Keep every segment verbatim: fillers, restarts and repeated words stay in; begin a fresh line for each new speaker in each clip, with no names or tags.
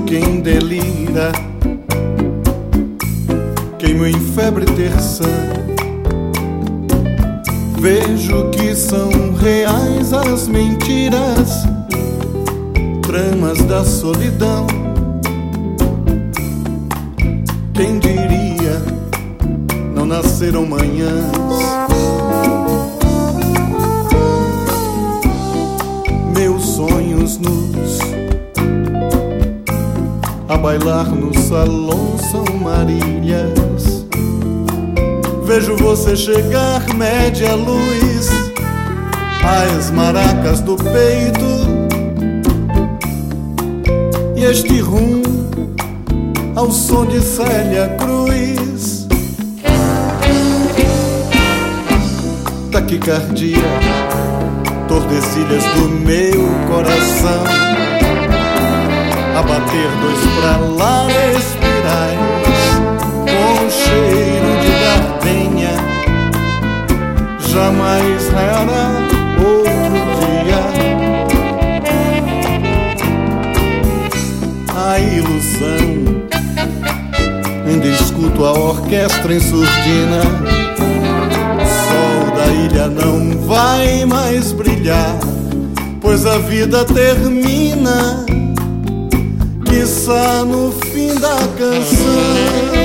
quem delira, queimo em febre terça. Vejo que são reais as mentiras, tramas da solidão. Quem diria, não nasceram manhãs. Meus sonhos nus a bailar no salão são marílias. Vejo você chegar, média luz, as maracas do peito, e este rum ao som de Célia Cruz. Taquicardia, Tordesilhas do meu coração, a bater dois pra lá, espirais, com cheiro de gardenia. Jamais raiará outro dia. A ilusão, ainda escuto a orquestra em surdina. O sol da ilha não vai mais brilhar, pois a vida termina, quiçá no fim da canção.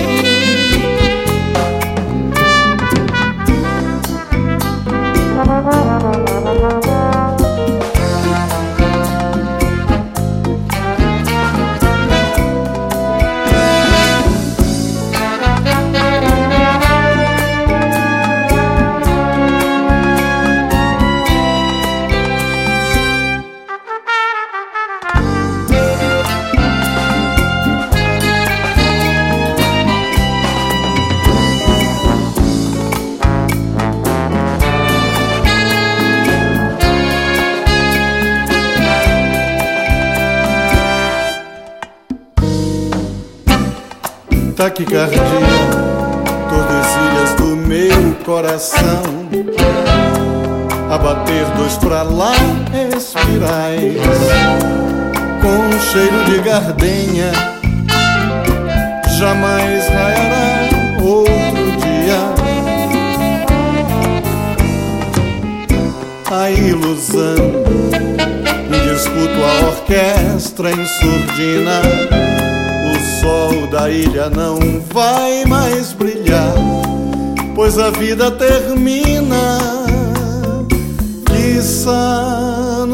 Taquicardia, Tordesilhas do meu coração, a bater dois pra lá, espirais, com cheiro de gardenia. Jamais raiará outro dia. A ilusão, e escuto a orquestra em surdina. O sol da ilha não vai mais brilhar, pois a vida termina, quiçá